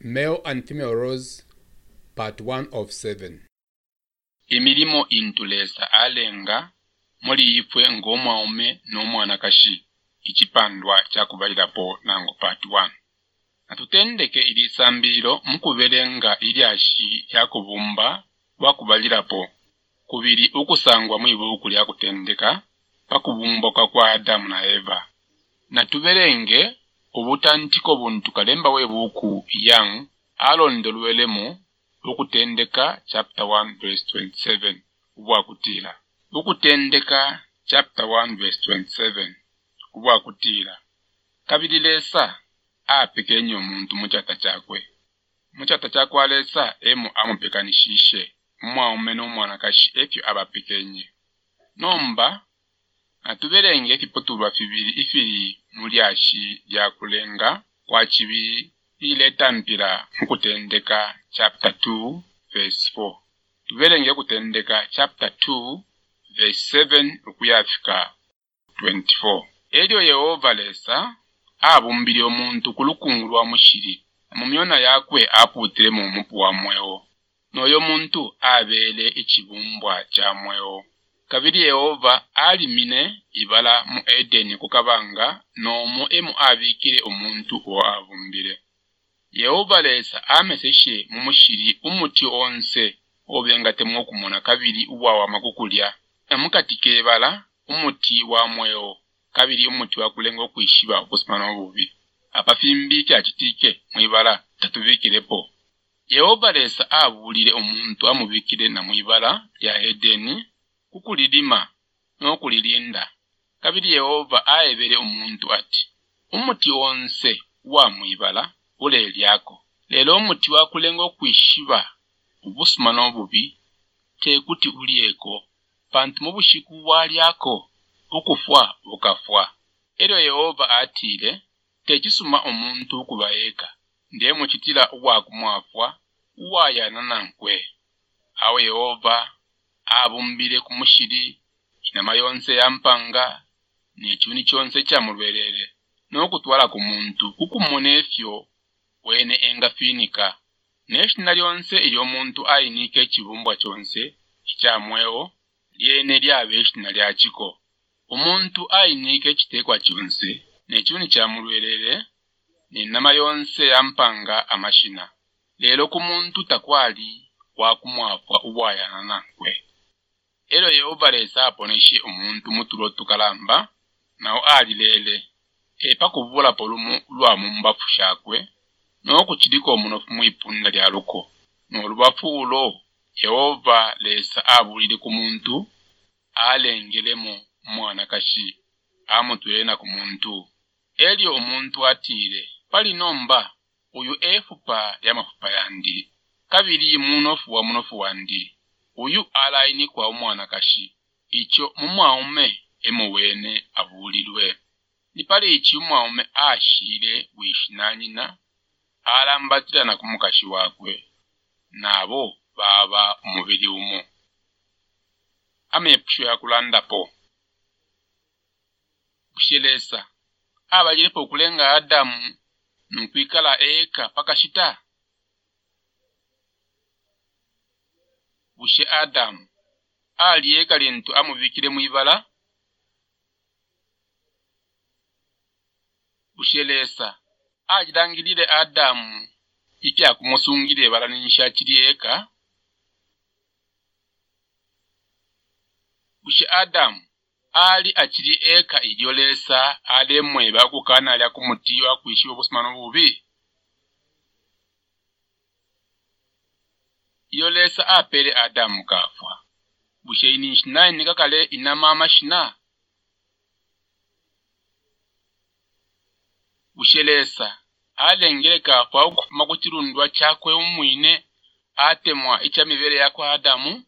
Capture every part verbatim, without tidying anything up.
Male and female roles, part one of seven. Emilimo intulesa alenga muli ifwe ng'omwaume n'omwanakashi ichipandwa chakubalirapo nango part one. Natutendeke ili sambiro mukubelenga ilyashi yakubumba wakubalirapo kubiri ukusangwa mwibuku lya kutendeka pakubumboka kwa Adamu na Eva. Natuberenge ubutantiko buntu kalemba webuku yang alondolwelemo ukutendeka chapter one verse twenty-seven ubwakutila. Ukutendeka chapter one verse twenty-seven ubwakutila. Kabililesa apekenyo omuntu muchata chakwe. Muchata chakwe alesa emu amupekanishishe mwaume n'omwanakashi efyo abapekenye. Nomba natuberenge efipoturwa fibiri ifiri mulyashi lyakulenga kwa chibiri ileta mpira mukutendeka chapter two verse four. Tuberenge kutendeka chapter two verse seven ukuyafika twenty-four. Elyo Yehova lesa abumbili omuntu kulukungu lwa mushiri mumyona yakwe aputire mu mupu wa mwewo noyo muntu abele ichibumbwa cha mwewo. Kabiri Yehova alimine ibala mu Edeni kukabanga nomo emu abikire omuntu o abumbile. Yehova lesa ameseshe mu mushiri umuti onse obenga temo kumona kabiri uwawa makukulya emukatike ibala umuti wa mwewo kabiri umuti wa kulenga okwishiba okusimana obubi apafimbi kya kitike mwibala tatubikirepo. Yehova lesa abulire omuntu amubikire na mwibala ya Edeni kukulidima n'okulilinda. Kabiri Yehova aebere omuntu ati umuti onse wa mwibala ule lyako lelo umuti wa kulenga okwishiba obusumana obubi tekuti ulieko pantu mu bushiku bwalyako ukufwa bukafwa. Elyo Yehova atile tekisuma omuntu okubayeka ndiye mukitila obwakumwafwa uwayana nankwe. Awo Yehova abumbile ku mushiri inama yonse yampanga n'ekyuni kyonse kyamulwerere n'okutwala ku muntu kukumona efyo wene engafinika n'eshina lyonse ery'omuntu ayinika ekibumbwa kyonse ekyamwewo lyene lyaba eshina lyakiko. Omuntu ayinika ekitekwa kyonse n'ekyuni kyamulwerere n'enama yonse yampanga amashina. Lero ku muntu takwali wakumwafwa ubwayana nankwe. Elo Yehova lesa aponeshe omuntu mutulo tukalamba nao alilele epa kubula polumu lwa mumbafu shakwe n'okuchidika omunofu mwipunda lyaluko n'olubafu ulo Yehova lesa abulire ku muntu alengelemo mwanakashi amutwelena ku muntu. Elyo omuntu atire pali nomba uyu efupa lya mafupa yandi kabiri munofu wa munofu wandi uyu alaini kwa omwanakashi icho mumwaume emuwene abulirwe. Nipali ichi umwaume ashire wishinanyina alambatira na kumukashi wakwe nabo baba umubiri umo. Amepusho ya kulandapo bushelesa abalirepo kulenga Adamu nukwikala eka pakashita. Bushe Adamu ali eka lintu amubikire mwibala. Bushelesa ajidangilire Adamu iki akumusungire bala ninshakiri eka. Bushe Adamu ali achiri eka idyolesa alemwe bakukana lya kumuti wa kwishiwa obusimano bubi. Yolesa apele Adamu kafwa. Bushe inishina nikakale inama amashina. Bushelesa alengele kafwa ukufuma kuchirundwa chakwe umwine atemwa icha mibere yakwa Adamu.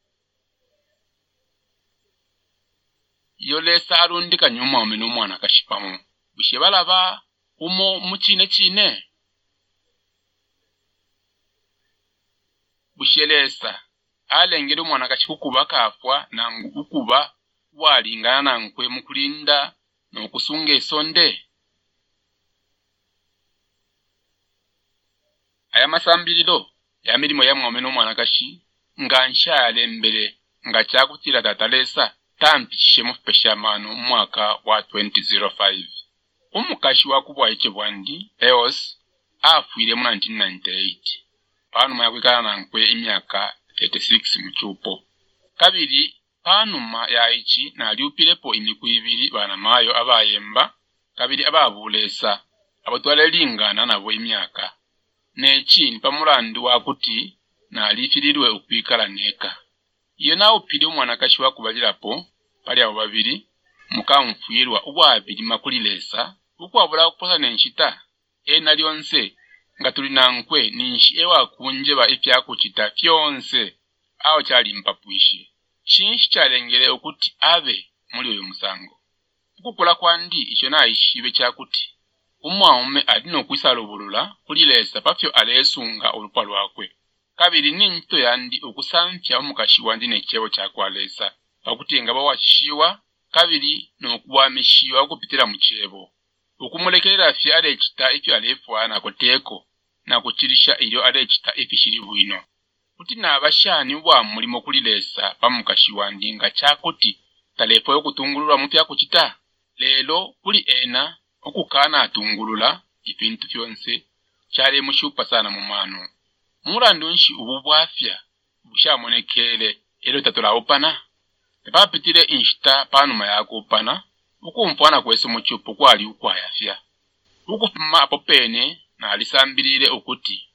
Yolesa alundika nyuma omene omwana kashipamu. Bushe balaba umo muchine chine. Bushelesa alengele omwana kashikukuba kafwa nangu ukuba walingana nankwe mukulinda n'okusunga esonde. masambiriro ya milimo ya mwome n'omwanakashi nga nshale mbere nga kyakutira tatalesa tampishe mu peshamano mu mwaka wa twenty oh five. Omukashi wakubwa ekebwandi Eos afuire mu nineteen ninety-eight. Panuma yakwikala nankwe emyaka thirty-six mu chupo. Kabiri panuma ya ichi na liupilepo imiku ibiri bana mayo abayemba. Kabiri ababulesa abatwale lingana nabo emyaka. Nechi ni pamulandu wakuti na lifirirwe okwikala neka. Iyo na upili omwanakashi wakubalirapo pali abo babiri mukamfuirwa obwabiri makulilesa ukwabula kuposa nenshita ena lyonse nga tuli nankwe ninshi ewa kunjeba ifyakuchita fyonse awo kyali mpapuishe chinshi kyalengere okuti abe muri uyo musango ukukula kwandi icho naishibe kyakuti umwaume adino kwisalubulula kulilesa pafyo alesunga olupa lwakwe. Kabiri ninto yandi okusamfya omukashi wandi nekyebo kyakwalesa pakutenga bawashiwa. Kabiri n'okubwamishiwa okupitira mu kyebo okumulekerera afya alekita ifyo alefwa nakoteko nakuchirisha iyo alekita ifishiri bwino kuti nabashani bwa mulimo kulilesa pamukashi wandi nga kyakuti talefo yokutungulula mupya kuchita lelo kuli ena okukana atungulula ibintu byonse cyari mushupa sana mu mano murandu nshi ubu bwafya bushamonekele ero tatola opana papitire inshita panuma yako opana ukumfana kwese mu chupo kwali ukwayafya ukufuma apo pene na alisambirire okuti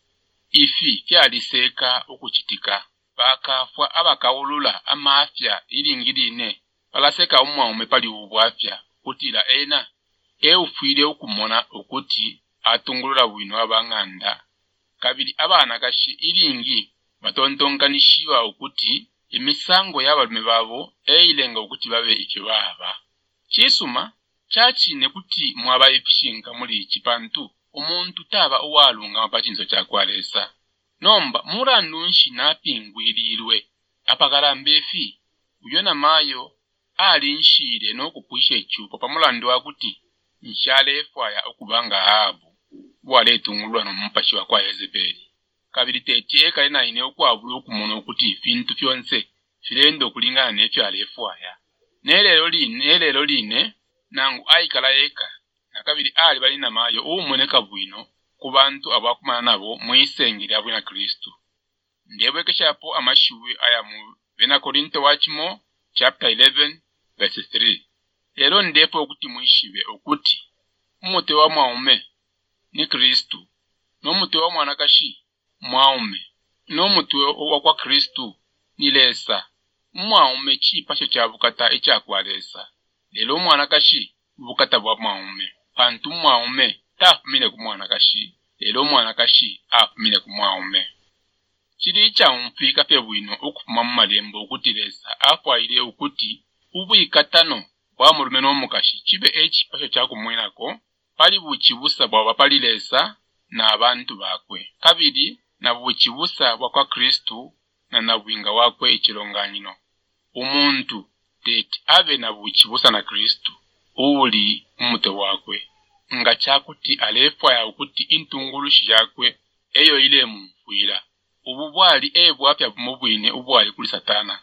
ifi kyaliseka okuchitika bakafwa abakawulula amafya ilingirine balaseka umwaume pali ubwafya kutira ena eufuire okumona okuti atungulula bwino abanganda. Kabiri abana kashi ilingi batontonganishiwa okuti imisango y'abalume babo eilenga okuti babe ikyo baba kisuma kyachine kuti mwaba ifishinga muri chipantu omuntu taba owalunga mapachinzo kyakwalesa nomba muranunshi napingwirirwe apakalambefi uyona mayo ali nshire n'okupwisha echupo pamulandu wakuti nshale efwaya okubanga abu bwaletungulwa n'omumpashi wa kwa Yezebeli. Kabiri tete ekale naine okwabula okumona okuti ibintu byonse firendo kulingana n'efyo alefwaya nelero line nelero line nangu aikala eka na kabiri ali balina mayo umoneka bwino ku bantu abakumana nabo mwisengeri abwina Kristo. Ndebwekeshapo amashuwe aya mu Bena Korinto wachimo chapter eleven verse three. Lero ndepo okuti mwishibe okuti umute wa mwaume ni Kristo n'omutwe wa mwanakashi mwaume n'omutwe wa kwa Kristo ni lesa mwaume chipasho kya bukata ekyakwalesa lelo mwanakashi bukata bwa mwaume pantu mwaume tafumile ku mwanakashi lelo mwanakashi afumile ku mwaume kiri kya umfika pe bwino okufuma mu malembo okutilesa afwaire okuti ubuyikatano bwa mulume n'omukashi kibe ekipasho kyakumwinako pali buchibusa bwa bapalilesa na abantu bakwe. Kabiri na buchibusa bwa kwa Kristo na nabwinga wakwe ekilonganyino umuntu tete ave na buchibusa na Kristo uli umute wakwe nga kyakuti alefwa ya okuti intungulushi yakwe eyo ile mumfuira ubu bwali ebwapya bumubwine ubwali kuli Satana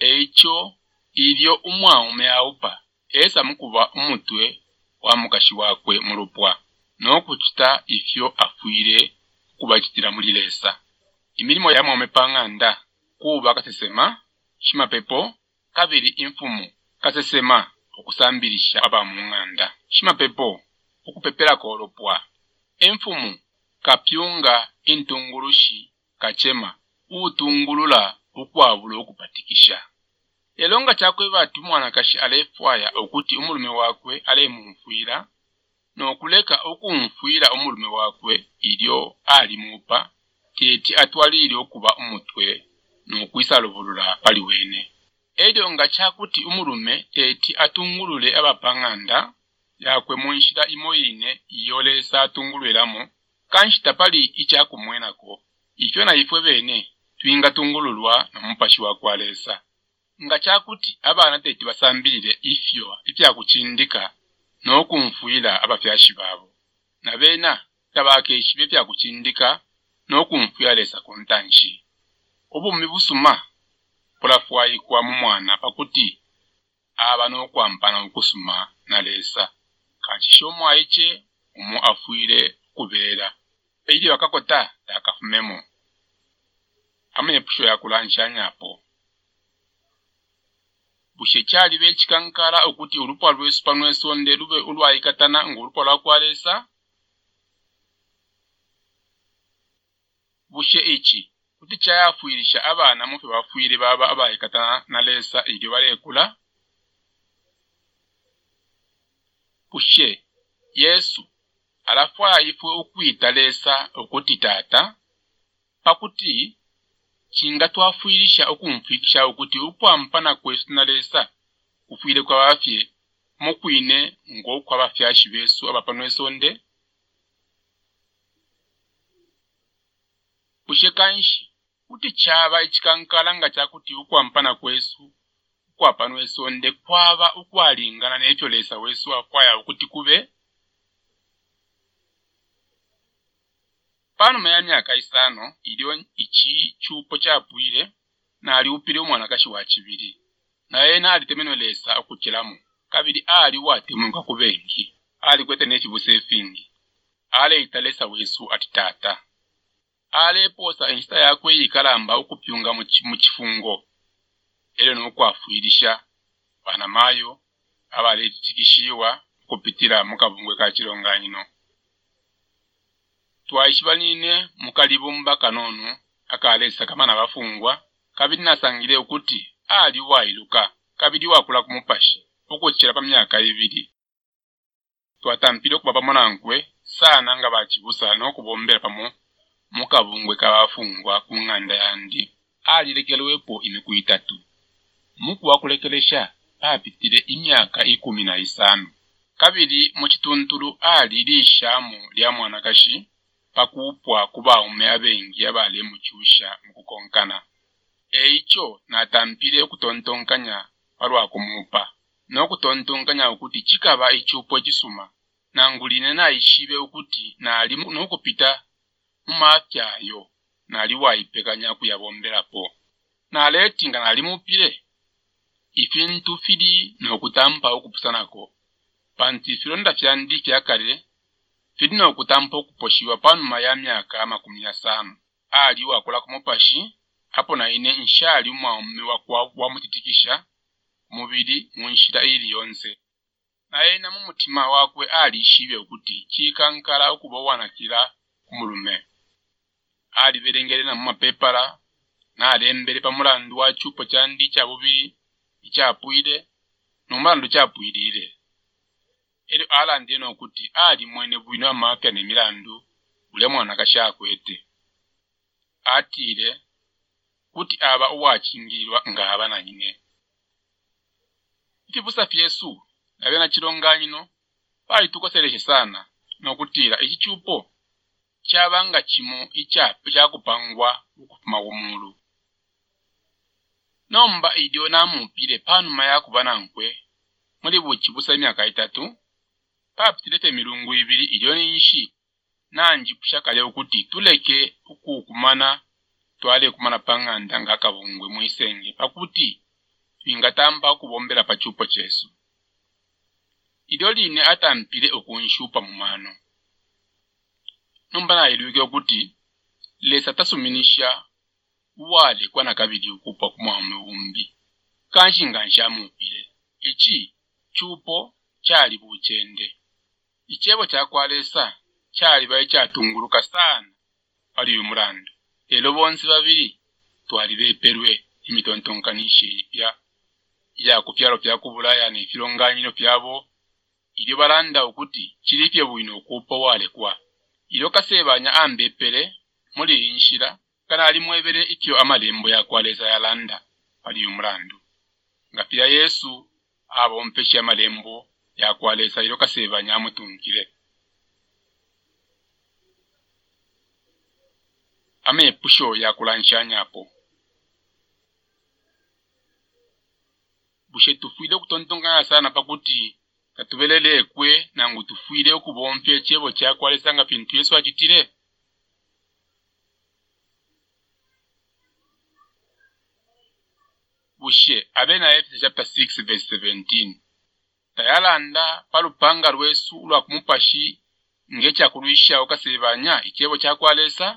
echo ilyo umwaume aupa esa mukuba umutwe wa mukashi wakwe mulupwa n'okuchita ifyo afuire kubachitira mulilesa. Imirimo ya mwaume panganda kuba kasesema shima pepo. Kabiri infumu kasesema okusambirisha aba munganda shima pepo okupepera kolopwa. Infumu kapyunga intungulushi kachema utungulula ukwabula okupatikisha. Elonga chakwe batu mwanakashi alefwaya okuti umulume wakwe ale mumfuira n'okuleka okumfuira umulume wakwe ilyo ali mupa teti atwalire okuba umutwe n'okwisalubulula pali wene. Elyo nga kyakuti umulume teti atungulule abapanganda yakwe munshira imoyine iyolesa atungulwelamo kanshita pali ikyakumwenako ikyo na ifwe bene twinga tungululwa n'omupashi wakwalesa nga kyakuti abana teti basambirire ifyo ipyakuchindika n'okumfuira abafyashi babo na bena tabake eshibe byakuchindika n'okumfyalesa kontanshi. Obumi busuma pulafwayi kwa mumwana pakuti aba n'okwampana okusuma nalesa. Kanchisho omwayiche umu afuire kubeera. Ili wakakota takafumemo. Amenye pusho ya kulanshanya apo. Bushe chali be chikankala okuti urupa lwesu panwesonde lube ulwaikatana ngurupa lwakwalesa. Bushe ichi kuti chayafuirisha abana mufe bafuire baba abaikatana nalesa ili balekula. Bushe Yesu alafwa ifwe ukwita lesa okuti tata pakuti chinga twafuirisha okumfikisha okuti upwampana kwesu nalesa kufuire kwa bafye mukwine ngo kwa bafyashi besu abapanwesonde. Bushe kanshi kuti chaba ichikankala nga chakuti ukwampana kwesu ukwapanwesonde kwaba ukwalingana n'ekyo lesa wesu afwaya okuti kube. Pano ya myaka isano iliyo ichi chupo chapwire na aliupire omwana kashi wa kibiri. Na yena alitemeno lesa okuchelamu. Kabiri ali watemunga kubengi. Ali kwete nechibusefingi. Ale italesa wesu atitata. Ale posa insta yakwe yikalamba okupyunga mu kifungo. Ele n'okwafuirisha bana mayo abale tikishiwa kupitira mukabungwe ka Chilonganyino. Twaishibanine mukalibu mbaka nono akalesa kamana bafungwa kabiri nasangire okuti ali wailuka kabiri wakula kumupashi okuchira pa myaka ibiri. Twatampire ku baba monankwe sana nga bachibusa n'okubombera pamo mukabungwe ka bafungwa ku nganda yandi. Ali lekelwepo imiku itatu. Muku wakulekelesha papitire imyaka ikumi na isano. Kabiri mu kituntulu ali lishamu lya mwana kashi pakupwa kuba ume abengi abale muchusha mukukonkana. Eicho natampire okutontonkanya palwa kumupa. N'okutontonkanya okuti chikaba ichupo chisuma. Nanguline na ishibe okuti na ali n'okupita mumafyayo na ali waipekanya kuyabomberapo. Na letinga na ali mupire. Ifintu fili n'okutampa okupusanako. Panti filonda fyandi fyakale fili n'okutampa okuposhiwa panuma ya myaka makumi asano. Ali wakola kumupashi hapo na ine nshali umwaume wakwa wamutitikisha mubiri munshira ili yonse. Na yena mumutima wakwe ali ishibe okuti chikankala okuba wanakira kumulume. Ali berengere na mumapepala na alembere pamulandu wa chupo chandi cha bubiri ichapwire n'umulandu chapwirire. Eri ala ndiye n'okuti ali mwene bwino amapya n'emilandu ule mwana kashakwete. Atire kuti aba uwachingirwa ngaba na nyine. Ikibusa Yesu nabe na Chilonganyino bali tukoseleshe sana n'okutira ichichupo chabanga chimo icha chakupangwa ukufuma womulu. Nomba idio namupire panuma yakubana nkwe muri buchibusa imyaka itatu papitilete milungu ibiri idio ninshi nanji pushakale okuti tuleke ukukumana twale kumana panganda ngakabungwe muisenge pakuti twingatamba okubombera pachupo chesu. Idio line atampire okunshupa mumano. Nomba na iluge okuti lesa tasuminisha wale kwa nakabidi ukupa kumwame umbi. Kanshi ngansha mupire. Ichi chupo chali buchende. Ichebo chakwalesa chali bae chatunguruka sana pali umurandu. Elo bonsi babiri twali beperwe imitontonkanishe ipya ya kupyalo pya kubulaya ni Chilonganyino pyabo. Ili balanda okuti chilifye bwino okupa wale kwa. Ilo kasebanya ambepere muri inshira kana ali mwebere ityo amalembo yakwaleza yalanda pali umurandu. Ngapia Yesu abo mpeshe amalembo yakwaleza ilo kasebanya amutungire. Ame pusho ya kulanshanya hapo. Bushe tufuide kutontongana sana pakuti katubelele kwe nangu tufuide okubompye chebo chakwaleza nga pintu Yesu achitire. bushe abe na Efeso chapter six verse seventeen. Tayalanda palupanga lwesu lwa kumupashi ngecha kulisha okasebanya ichebo chakwalesa.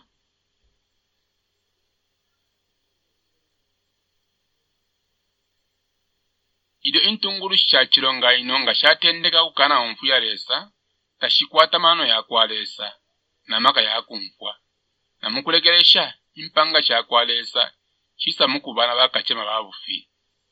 Ido intunguru cha chironga ino nga shatendeka kukana onfu ya lesa, tashikwata mano ya kwalesa, na maka ya kumfwa. Na mukulekelesha impanga cha kwalesa, chisa mukubana bakachema babufi.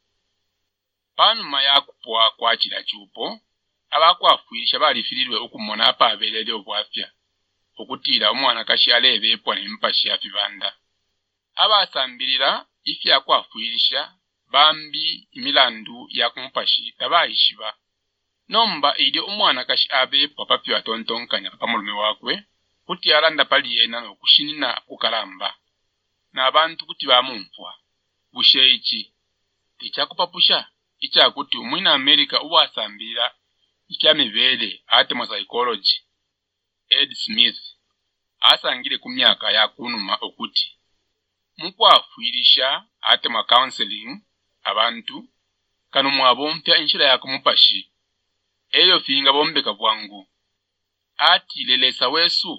Panuma ya kupwa kwa chila chupo, abakwafuilisha balifililwe okumona apa abelele obwafya. Okutira omwana kashi alebe epwa nempashi ya fibanda. Abasambilira ifi akwafuilisha bambi imilandu ya kumupashi tabayishiba. Nomba ili omwana kashi abe papapi wa tontonkanya pamulume wakwe, kuti alanda pali yena no kushinina kukalamba. Na abantu kuti bamumpwa. Bushe ichi. Ticha kupapusha, icha kuti umwina Amerika uwasambira icha mivele ate mwa psychology. Ed Smith asangile kumyaka ya kunuma okuti. Mukwafuilisha ate mwa counseling abantu kanu mwabompya inshira ya kumupashi. Eyo finga bombeka bwangu. Ati lelesa wesu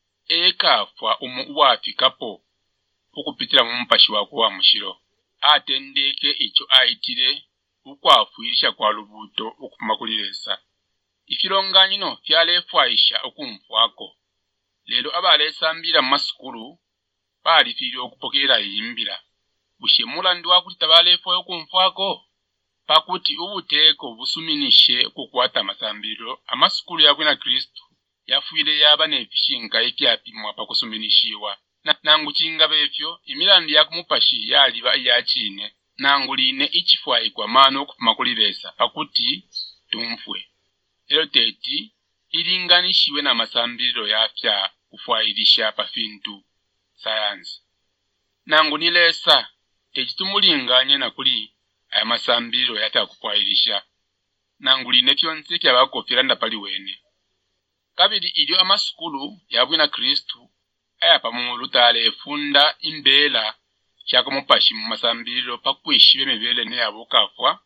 ekafwa umu uwafikapo ukupitira mumupashi wako wa mushiro. Atendeke icho aitire ukwafuilisha kwa lubuto ukumakulilesa. Ifilonganyino fyalefwaisha okumfwako. Lelo abalesa mbira maskulu balifiri okupokera yimbira. Bushemula ndiwa kuti tabalefwa okumfwako. Pakuti ubuteko busuminishe kukwata masambiro amaskulu ya kwina Kristu yafuile yaba nefishinga ikyapimwa pakusuminishiwa. Na nangu chinga befyo imilandu ya kumupashi yaliba iyachine nangu line ichifwayi kwa mano okupima kulibesa pakuti tumfwe. Elo teti ilinganishiwe na masambiro yafya kufwailisha pafintu science. Nangu nilesa techitumulinganye na kuli aya masambiro yata kufwailisha. Nangu line kyonse kyabakofira ndapali wene. Kabili ilio amaskulu yabwina Kristu aya pamulu tale funda imbela chaka mupashi mu masambiro pakwishiwe mebele ne abokafwa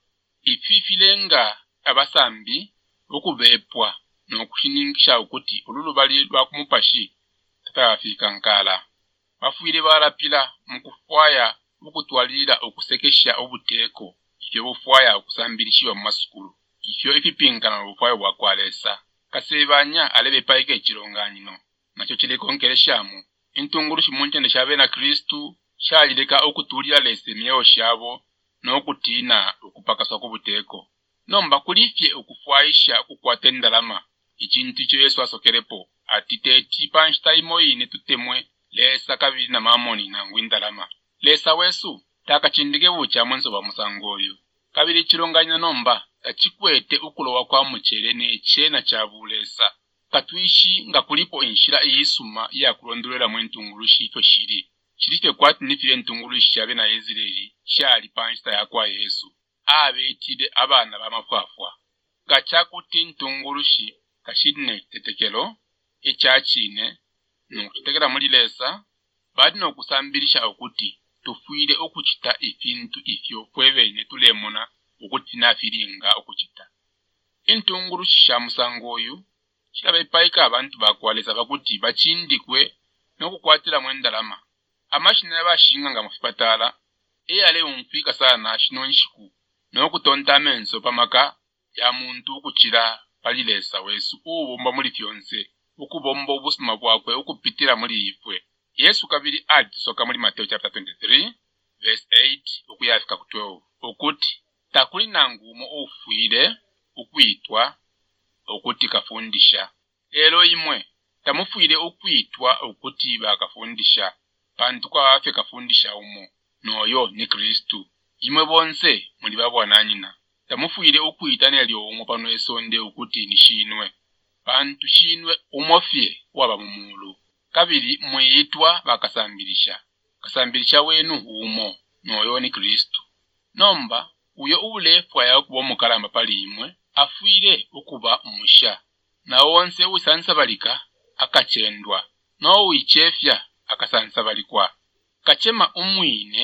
ififilenga abasambi okubepwa nokushiningisha ukuthi ululubali lwa kumupashi tatafika nkala. Bafuire barapila mukufwaya ukutwalira okusekesha obuteko ifyo bufwaya okusambilishiwa mu masukulu ifyo ifipingana obufwaya bwa kwalesa. Kasebanya alebe paike ekironganyino nacho kirekonkeleshamu intunguru shimunchende shabe na Kristu shajileka okutulira lese myewo shabo n'okutina okupakaswa kubuteko. Nomba kulifye okufwaisha kukwate ndalama ikintu kyo Yesu asokerepo atiteti panshtaimo ine tutemwe lesa kabiri na mamoni na ngwindalama. Lesa wesu takachindige bucha mwenso ba musangoyo kabiri kironganya nomba tachikwete ukulowa kwa muchere neche na chabulesa. Katuishi nga kulipo inshira iyisuma iya kulondolera mwentungulushi ito shiri. Shirifye kwati nifile ntungulushi chabe na Israeli shali panshita ya kwa Yesu. Abe itide abana bamafwafwa. Gachakuti ntungulushi kashidine tetekelo echachine nukutekera muri lesa badi no kusambirisha okuti tufuire okuchita ifintu ifyo kwebene tulemona okuti nafiringa okuchita. Intungulushi sha musangoyu chilabe paika abantu bakwalesa bakuti bachindikwe nokukwatira mwendalama. Amashina yabashinga nga mufipatala eyale umfika sana shinonshiku nokutonta amenso pamaka ya muntu ukuchira palilesa wesu ubomba muri fyonse ukubomba obusuma bwakwe ukupitira muri ifwe. Yesu kabiri atisoka muri Mateo chapter twenty-three verse eight ukuyafika ku twelve okuti takuli nangumo ofuire ukwitwa okuti kafundisha. Elo imwe tamufuire ukwitwa okuti bakafundisha pantu kwa afe kafundisha umo noyo ni Kristu. Imwe bonse muri babwananyina tamufuire ukwita nelyo umo pano esonde okuti nishinwe pantu shinwe umofye waba mumulu. Kabiri mwitwa bakasambilisha kasambilisha wenu umo noyo ni Kristu. Nomba uyo ulefwa ya kuba mukalamba pali imwe afuire ukuba umusha na wonse usansabalika akachendwa no wichefya akasansabalikwa. Kachema umwine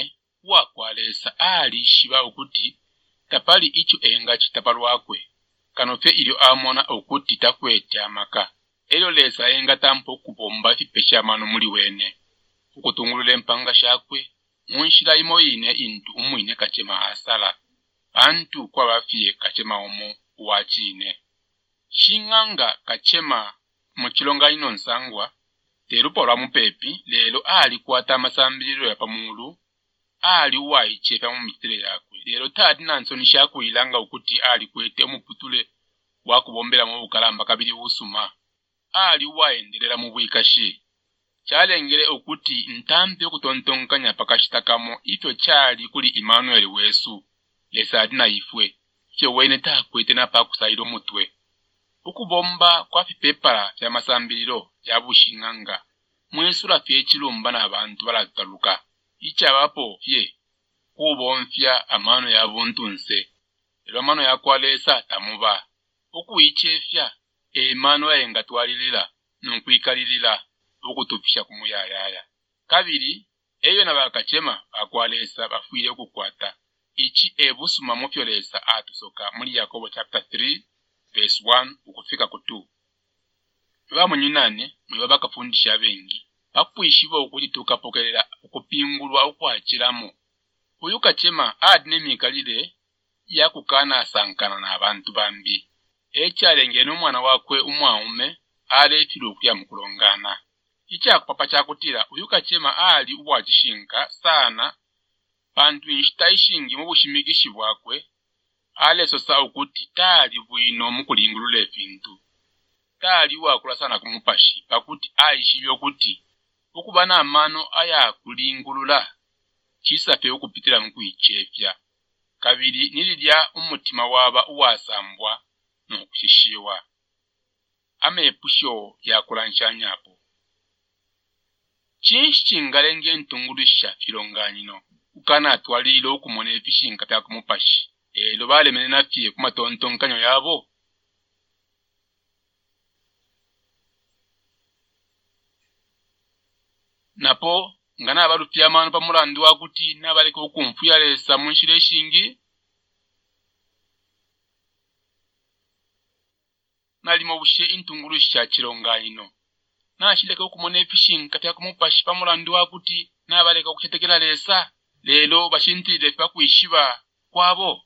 wakwalesa ali shiba okuti tapali icho enga chitapalwakwe kanofe ilio amona okuti takwete amaka elio lesa enga tampo kubomba fipesha mano muli wene ukutungulule empanga shakwe munshila imo ine intu umuine kachema asala antu kwa bafie kachema omo uwachine shinganga kachema mchilonga ino nsangwa terupo lwa mupepi lelo ali kwata amasambiliro ya pamulu ali waichepa mu mitire yakwe lero tati nansoni shakuilanga ukuti ali kwete omuputule wakubombera mu bukalamba kabiri busuma ali waendelera mu bwikashi chalengere okuti ntampe okutontonkanya pakashitakamo ito chali kuli Emmanuel wesu lesadi na ifwe kyo wene takwete napa kusairo mutwe ukubomba kwa fipepala ya masambiliro ya bushinganga mwesula fye chilumba na abantu balataluka icha bapo fye kubonfya amano ya buntunse ero amano ya kwalesa tamuba okuichefya emano yenga twalilira nokwikalilira okutufisha kumuyayaya kabiri eyo nabakachema akwalesa bafuire okukwata ichi ebusuma mufyolesa atusoka muri Yakobo chapter three verse one ukufika ku two bamunyunane mwe bakafundisha bengi bakwishiba okuti tukapokelera okupingulwa okwachiramo uyu kachema adne mikalire yakukana asankana na abantu bambi echalenge n'omwana wakwe umwaume aletiro okuya mukulongana icha kupapa chakutira uyu kachema ali uwachishinka sana bantu inshitaishingi mu bushimikishi bwakwe aleso sa ukuti tali bwino mukulingulula efintu tali wakula sana kumupashi pakuti aishibyo okuti ukubana amano aya kulingulula chisafe okupitira mukuichefya kabiri nilidya umutima waba uwasambwa nokushishiwa amepusho yakulanshanyaapo chinshi chingalenge ntungulisha filonganyino ukana atwalilo okumona efishinka pya kumupashi elo balemene nafye kumatontonkanyo yabo napo ngana abalupya amano pamulandu wakuti nabaleka okumfuya lesa munshile shingi nalimo bushe intungulisha chilonganyino nashileka okumona efishinka pya kumupashi pamulandu wakuti nabaleka okuchetekela lesa lelo bashintire pa kwishiba kwabo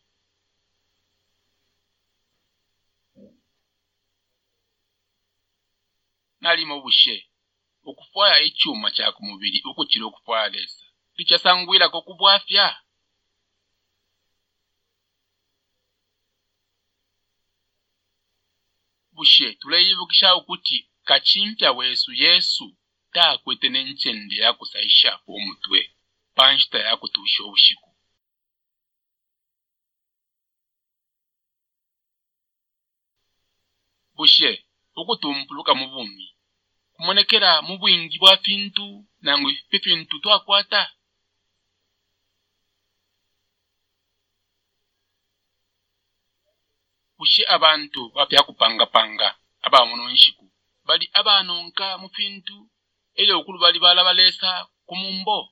nalimo bushe okufwaya ichuma cha kumubiri ukuchira okufwaya lesa lichasangwira ko kubwafya bushe tuleyibukisha ukuthi kachimpya wesu Yesu takwete nenchende yakusaisha po omutwe panshita yakutusha obushiku bushe okutumpuluka mu bumi kumonekera mu bwingi bwa fintu nangu fintu twakwata bushe abantu bapya kupanga panga abamuno nshiku bali abanonka mu fintu ele okulu bali bala balesa kumumbo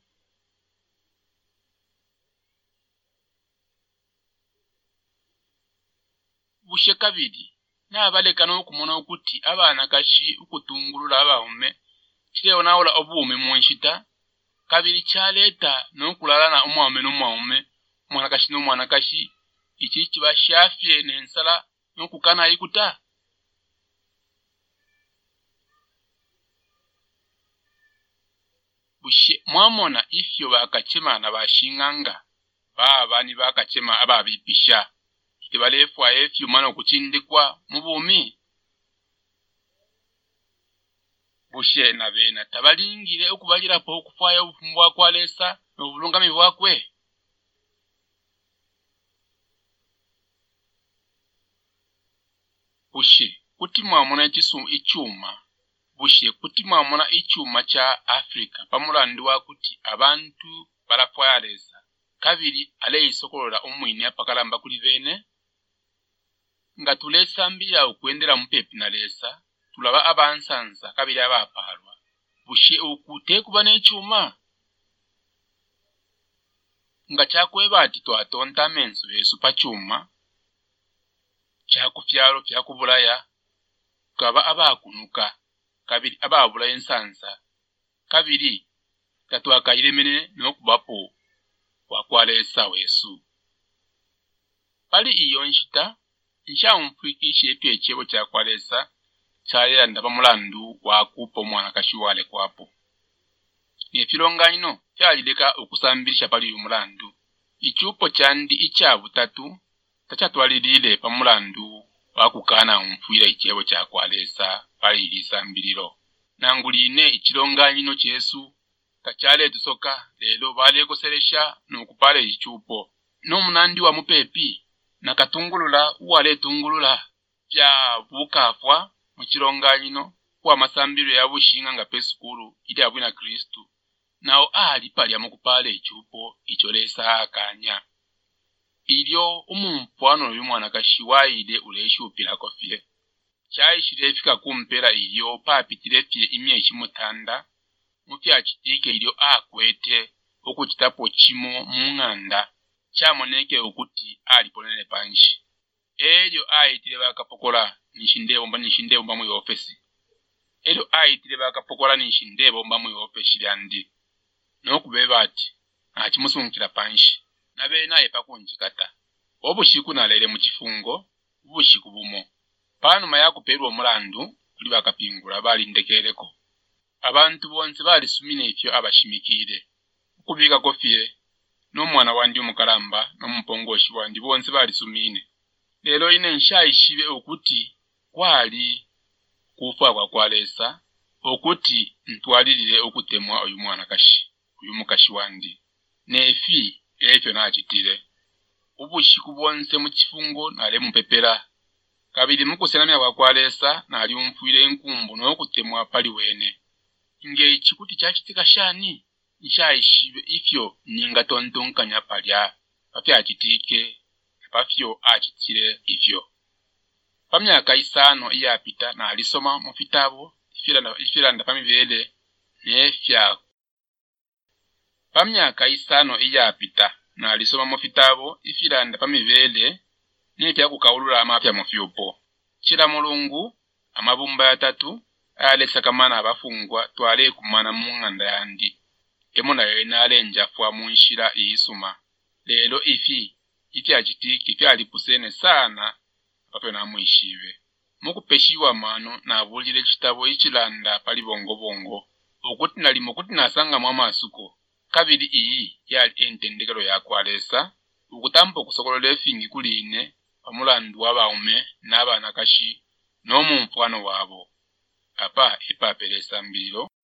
bushe kabiri nabaleka n'okumona okuti abana kashi ukutungulula abaume kireo naola obuume munshita kabiri kyaleta n'okulalana omwaume n'omwaume mwana kashi n'omwana kashi ichi kibashafye n'ensala n'okukana ayikuta bushe mwamona ifyo bakachema na bashinganga baba ni bakachema ababipisha tibalefwa efyo mwana okuchindikwa mu bumi bushe na bena tabalingire okubalira po okufaya obufumbwa kwalesa n'obulungami bwakwe bushe kutimwa mona ekisu ichuma bushe kutimwa mona ichuma cha Afrika pamulandu wakuti abantu balafwaya lesa kabiri aleyisokolola omwini apakalamba kuli bene nga tulesambira okwendera mupepi na lesa tulaba abansansa kabiri abapalwa bushe okute kuba n'echuma nga chakweba ati twatonta amenso Yesu pachuma chakufyalo fyakubulaya kaba abakunuka kabiri ababulaya ensansa kabiri tatwakayilemene nokubapo wakwalesa Yesu pali iyo nshita nshaumfikishe epye echebo chakwalesa chalera ndaba mulandu wakupa omwana kashiwale kwapo nefilonganyino fyalileka okusambilisha pali umulandu ichupo chandi icha butatu tachatwalilile pa mulandu wakukana umfwira ichebo chakwalesa pali lisambililo nanguline ichilonganyino chesu tachale tusoka lelo bale koselesha nokupale ichupo no munandi wa mupepi nakatungulula uwale tungulula pya bukafwa muchilonganyino kwa masambilo ya bushinga nga pesukulu ili abwina Kristu nao ali pali amukupale ichupo icholesa akanya ilyo umumpwano y'umwana kashiwaide uleshupila kofie chayishile fika kumpera ilyo papitile fye imyeshi mutanda mupya chitike ilyo akwete okuchitapo chimo munganda chamoneke ukuti aliponene panshi elyo ayitile bakapokola nishindebo mba nishindebo mba mu office elyo ayitile bakapokola nishindebo mba mu office lyandi nokubeba ati achimusunkira panshi nabe naye pakunjikata obushiku nalele mu kifungo bushiku bumo pano mayakuperwa omulandu kuli bakapingula bali ndekereko abantu bonse bali sumine ifyo abashimikire kubika kofie no mwana wandi umukalamba no mpongoshi wandi bonse bali sumine lelo ine nshayishibe okuti kwali kufa kwa kwalesa okuti ntwalilile okutemwa uyu mwana kashi uyu mukashi wandi nefi efyo nachitile ubushiku bonse mu kifungo nale mupepera kabili mukusenamya kwa kwalesa nali umfwile enkumbu nokutemwa pali wene inge ichikuti chachitika shani nshayishibe ifyo ninga tontonkanya palya papya achitike pafyo achitile ifyo pamyaka isano iyapita na alisoma mu fitabo ifilanda ifilanda pamibele nefya pamyaka isano iyapita na alisoma mu fitabo ifilanda pamibele nefya kukaulula amapya mu fyupo chira mulungu amabumba yatatu alesa kamana abafungwa twale kumana munganda yandi emona yena alenja fwa munshira iisuma lelo ifi ifi achitiki ifi alipusene sana pape na muishive mukupeshiwa mano na abulile chitabo ichilanda pali bongo bongo okuti nali mukuti nasanga mwa masuko kabili iyi yali entendekero ya kwalesa ukutampo kusokolola efingi kuline pamulandu wabaume n'abana kashi no mumfwano wabo apa ipapelesa mbilo